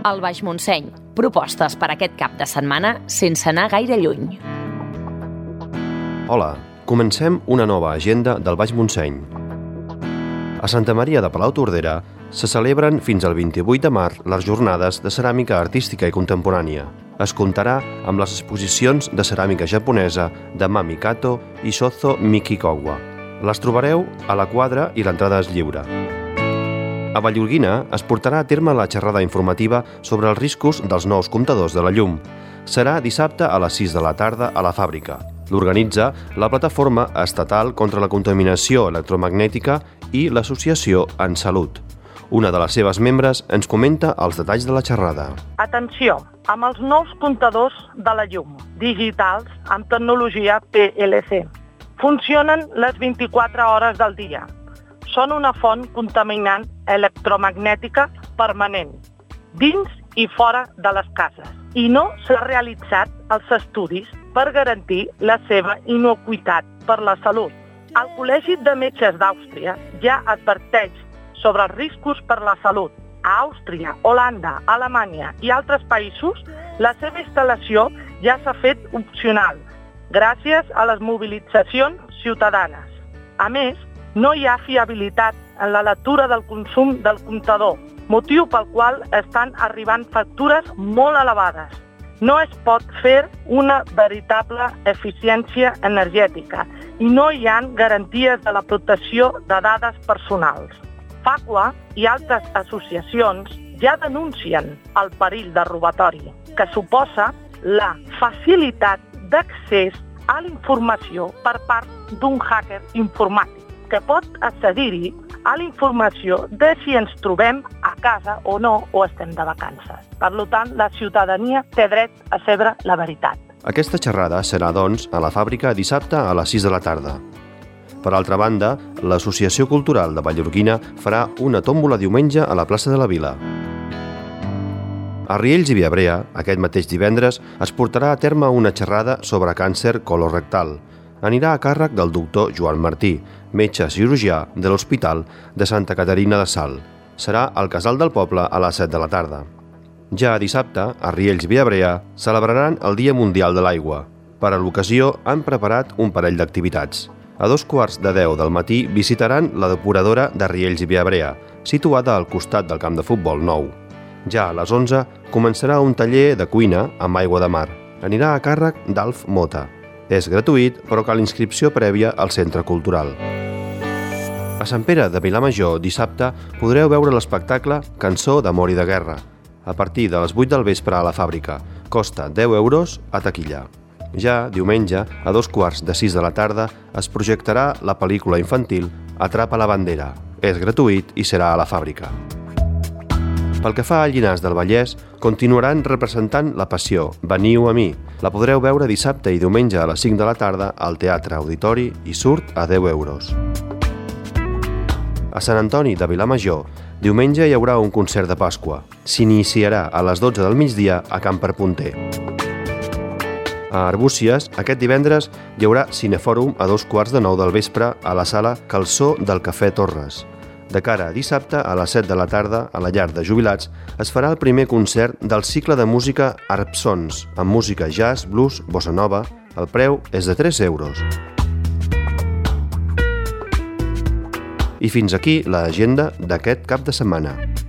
El Baix Montseny. Propostes per aquest cap de setmana sense anar gaire lluny. Hola, comencem una nova agenda del Baix Montseny. A Santa Maria de Palautordera se celebren fins al 28 de març les jornades de ceràmica artística i contemporània. Es comptarà amb les exposicions de ceràmica japonesa de Mami Kato i Shozo Mikikowa. Les trobareu a la quadra i l'entrada és lliure. A Vallgorguina es portarà a terme la xerrada informativa sobre els riscos dels nous comptadors de la llum. Serà dissabte a les 6 de la tarda a la fàbrica. L'organitza la Plataforma Estatal contra la Contaminació Electromagnètica i l'Associació En Salut. Una de les seves membres ens comenta els detalls de la xerrada. Atenció, amb els nous comptadors de la llum, digitals amb tecnologia PLC. Funcionen les 24 hores del dia. Són una font contaminant electromagnètica permanent, dins i fora de les cases. I no s'ha realitzat els estudis per garantir la seva inocuïtat per la salut. El Col·legi de Metges d'Àustria ja adverteix sobre els riscos per la salut. A Àustria, Holanda, Alemanya i altres països, la seva instal·lació ja s'ha fet opcional, gràcies a les mobilitzacions ciutadanes. A més, no hi ha fiabilitat en la lectura del consum del comptador, motiu pel qual estan arribant factures molt elevades. No es pot fer una veritable eficiència energètica i no hi ha garanties de la protecció de dades personals. FACUA i altres associacions ja denuncien el perill de robatori, que suposa la facilitat d'accés a la informació per part d'un hacker informàtic, que pot accedir-hi a la informació de si ens trobem a casa o no o estem de vacances. Per tant, la ciutadania té dret a saber la veritat. Aquesta xerrada serà, doncs, a la fàbrica dissabte a les 6 de la tarda. Per altra banda, l'Associació Cultural de Vallgorguina farà una tòmbola diumenge a la plaça de la Vila. A Riells i Viabrea, aquest mateix divendres, es portarà a terme una xerrada sobre càncer colorectal. Anirà a càrrec del doctor Joan Martí, metge cirurgià de l'Hospital de Santa Caterina de Salt. Serà al Casal del Poble a les 7 de la tarda. Ja dissabte, a Riells i Viabrea, celebraran el Dia Mundial de l'Aigua. Per a l'ocasió han preparat un parell d'activitats. A 2:15 del matí visitaran la depuradora de Riells i Viabrea, situada al costat del camp de futbol nou. Ja a les 11 començarà un taller de cuina amb aigua de mar. Anirà a càrrec d'Alf Mota. És gratuït, però cal inscripció prèvia al Centre Cultural. A Sant Pere de Vilamajor, dissabte, podreu veure l'espectacle Cançó d'amor i de guerra, a partir de les 8 del vespre a la fàbrica. Costa 10 euros a taquilla. Ja diumenge, a 5:45 de la tarda, es projectarà la pel·lícula infantil Atrapa la bandera. És gratuït i serà a la fàbrica. Pel que fa a Llinars del Vallès, continuaran representant La Passió, Veniu a mi. La podreu veure dissabte i diumenge a les 5 de la tarda al Teatre Auditori i surt a 10 euros. A Sant Antoni de Vilamajor, diumenge hi haurà un concert de Pasqua. S'iniciarà a les 12 del migdia a Can Perpunter. A Arbúcies, aquest divendres hi haurà cinefòrum a 8:15 del vespre a la sala Calçó del Cafè Torres. De cara a dissabte, a les 7 de la tarda, a la llar de jubilats, es farà el primer concert del cicle de música Arpsons, amb música jazz, blues, bossa nova. El preu és de 3 euros. I fins aquí l'agenda d'aquest cap de setmana.